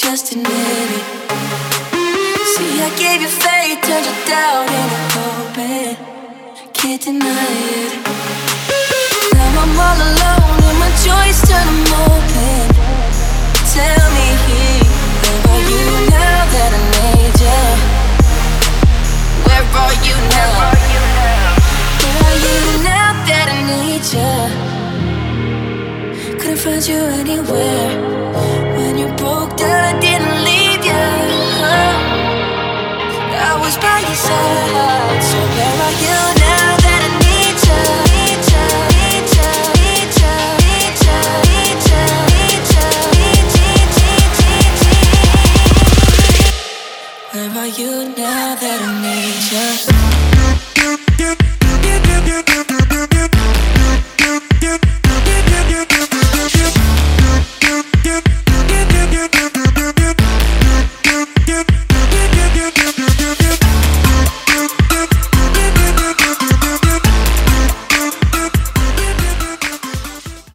just admit it. See, I gave you faith, turned your doubt into hope, and can't deny it. Now I'm all alone and my joys turn them open. Tell me, where are you now that I need you? Where are you now? Where are you now that I need you? Couldn't find you anywhere. When you broke down, I didn't leave you. I was by your side. So where are you now that I need you? Need you, need you, need you, need you, need you, need you, need you, need you. Where are you now that I need you?